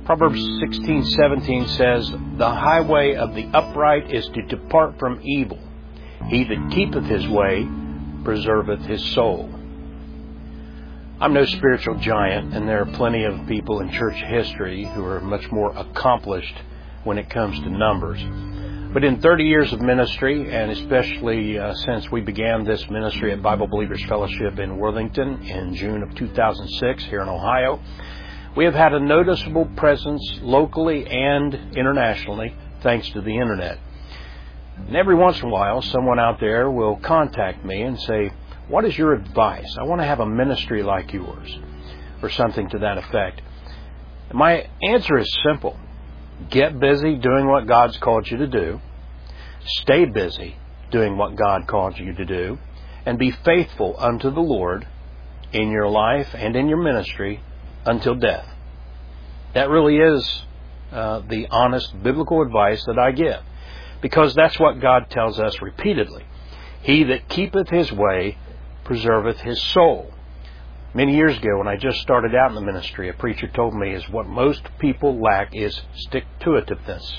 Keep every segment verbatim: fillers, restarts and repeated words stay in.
Proverbs sixteen seventeen says, "The highway of the upright is to depart from evil. He that keepeth his way preserveth his soul." I'm no spiritual giant, and there are plenty of people in church history who are much more accomplished when it comes to numbers. But in thirty years of ministry, and especially uh, since we began this ministry at Bible Believers Fellowship in Worthington in June of two thousand six here in Ohio, we have had a noticeable presence locally and internationally thanks to the internet. And every once in a while, someone out there will contact me and say, "What is your advice? I want to have a ministry like yours," or something to that effect. And my answer is simple. Get busy doing what God's called you to do. Stay busy doing what God called you to do. And be faithful unto the Lord in your life and in your ministry until death. That really is uh, the honest biblical advice that I give. Because that's what God tells us repeatedly. "He that keepeth his way preserveth his soul." Many years ago, when I just started out in the ministry, a preacher told me is what most people lack is stick-to-itiveness.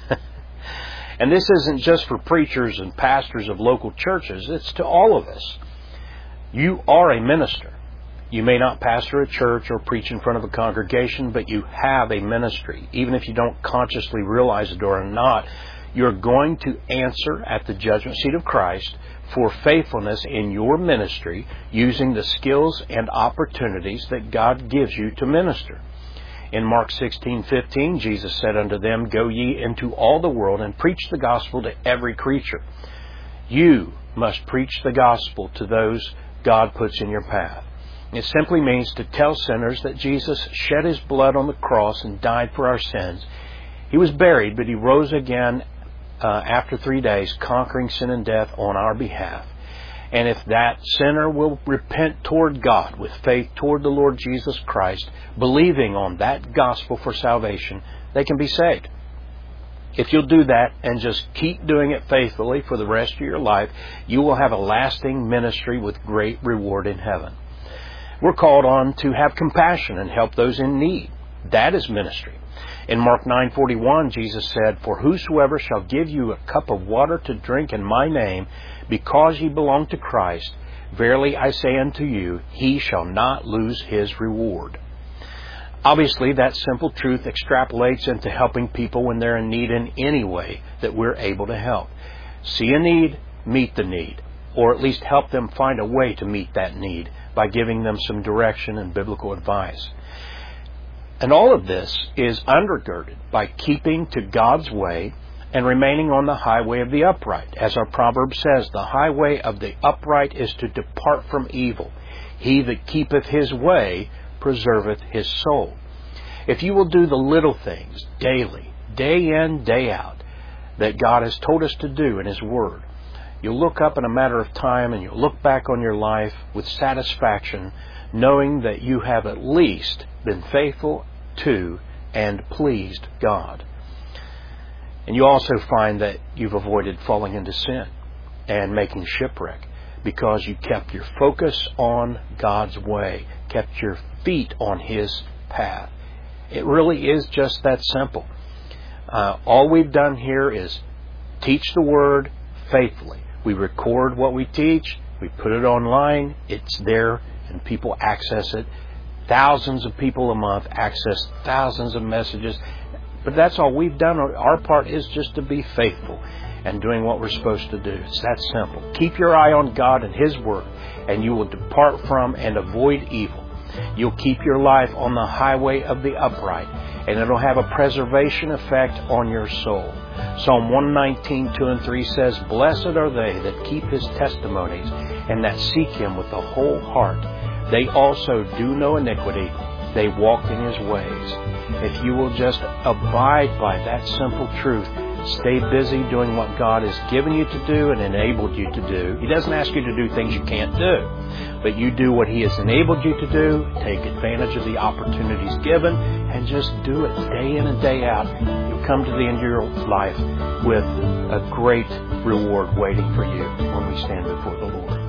And this isn't just for preachers and pastors of local churches. It's to all of us. You are a minister. You may not pastor a church or preach in front of a congregation, but you have a ministry. Even if you don't consciously realize it or not, you're going to answer at the judgment seat of Christ for faithfulness in your ministry using the skills and opportunities that God gives you to minister. In Mark sixteen fifteen, Jesus said unto them, "Go ye into all the world and preach the gospel to every creature." You must preach the gospel to those God puts in your path. It simply means to tell sinners that Jesus shed his blood on the cross and died for our sins. He was buried, but he rose again Uh, after three days, conquering sin and death on our behalf. And if that sinner will repent toward God with faith toward the Lord Jesus Christ, believing on that gospel for salvation, they can be saved. If you'll do that and just keep doing it faithfully for the rest of your life, you will have a lasting ministry with great reward in heaven. We're called on to have compassion and help those in need. That is ministry. In Mark nine forty-one, Jesus said, "For whosoever shall give you a cup of water to drink in my name, because ye belong to Christ, verily I say unto you, he shall not lose his reward." Obviously, that simple truth extrapolates into helping people when they're in need in any way that we're able to help. See a need, meet the need, or at least help them find a way to meet that need by giving them some direction and biblical advice. And all of this is undergirded by keeping to God's way and remaining on the highway of the upright. As our proverb says, "The highway of the upright is to depart from evil. He that keepeth his way preserveth his soul." If you will do the little things daily, day in, day out, that God has told us to do in his word, you'll look up in a matter of time and you'll look back on your life with satisfaction, knowing that you have at least been faithful to and pleased God. And you also find that you've avoided falling into sin and making shipwreck because you kept your focus on God's way, kept your feet on his path. It really is just that simple. Uh, all we've done here is teach the word faithfully. We record what we teach, we put it online, it's there, and people access it. Thousands of people a month access thousands of messages. But that's all we've done. Our part is just to be faithful and doing what we're supposed to do. It's that simple. Keep your eye on God and his word, and you will depart from and avoid evil. You'll keep your life on the highway of the upright, and it'll have a preservation effect on your soul. Psalm one nineteen, two and three says, "Blessed are they that keep his testimonies, and that seek him with the whole heart. They also do no iniquity. They walk in his ways." If you will just abide by that simple truth, stay busy doing what God has given you to do and enabled you to do. He doesn't ask you to do things you can't do, but you do what he has enabled you to do, take advantage of the opportunities given, and just do it day in and day out. You'll come to the end of your life with a great reward waiting for you when we stand before the Lord.